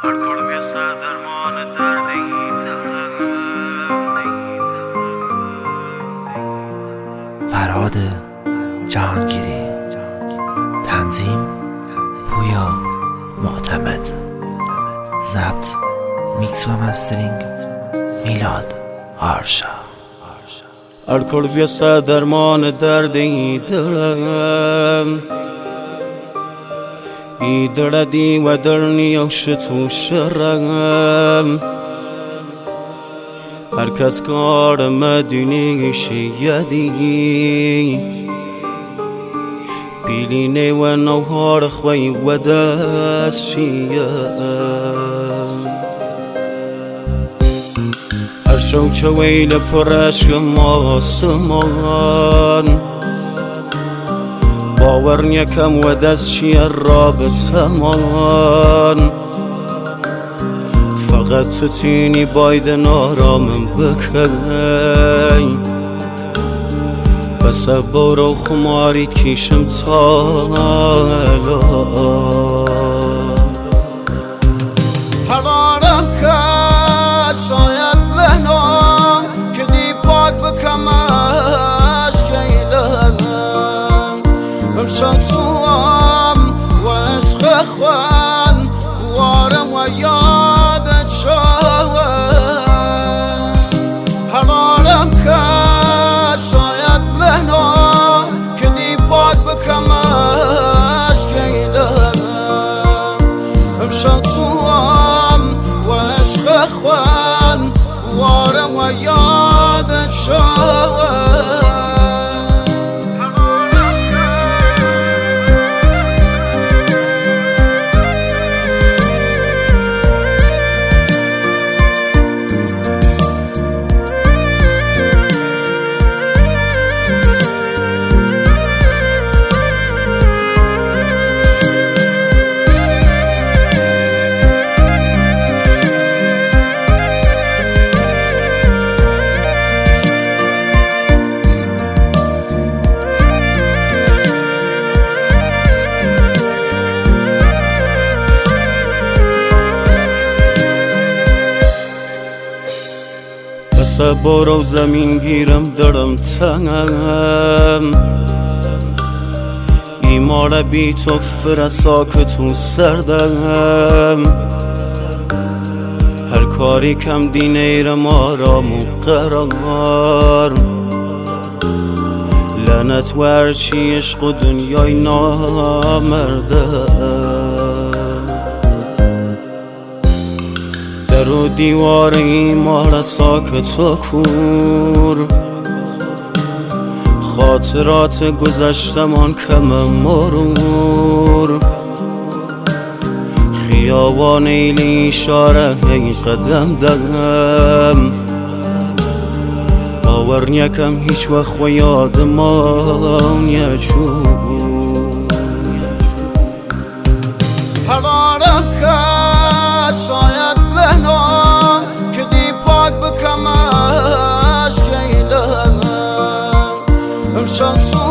الکل بیسته درمان درد این فرهاد جهانگیری، تنظیم پویا معتمد، ضبط میکس و مسترینگ میلاد آرشا. الکل بیسته درمان درد این دلم ای دردی و درنی و شتو شرم هر کس کار مدونی شیدی بیلینه و نوهار خوی و دست شیم هر شو چویل فرشک ماسمان باور نیکم و دست شیر رابطه من فقط تو تینی باید نارامم بکنی بس برو خماری کشم تا حرارم که شاید بنام که دی پاک بکمش کیلم امشب توام و عشق خوان وارم و یادت شوم حرارم که شاید بنام که دی پاک بکمش کیلم امشب توام و عشق خوان وارم و یادت شوم بس برو زمین گیرم درم تنم ایمار بی تو فرسا که تو سردم هر کاری کم دین ایرم آرام و قرار لعنت و هرچی عشق و دنیای نامردم در و دیوار ایمار ساکت و کور خاطرات گذشتمان کم مرور خیابان ایلی اشاره هی قدم دم باور نیکم هیچ وقت و یادمان یچون حرارم که شاید بنام که دی پاک بکمش کیلم امشب